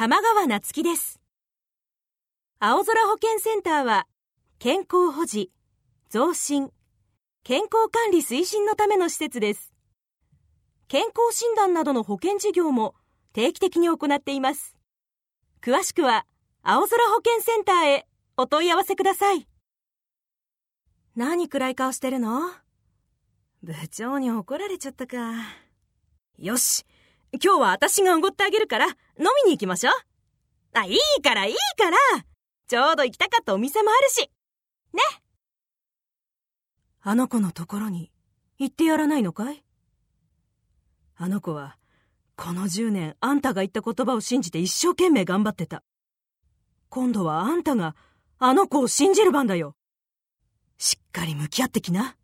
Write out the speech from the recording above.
玉川夏樹です。青空保健センターは、健康保持、増進、健康管理推進のための施設です。健康診断などの保健事業も定期的に行っています。詳しくは、青空保健センターへお問い合わせください。何暗い顔してるの？部長に怒られちゃったか。よし、今日は私がおごってあげるから飲みに行きましょう。いいから。ちょうど行きたかったお店もあるし。ね。あの子のところに行ってやらないのかい？あの子はこの10年あんたが言った言葉を信じて一生懸命頑張ってた。今度はあんたがあの子を信じる番だよ。しっかり向き合ってきな。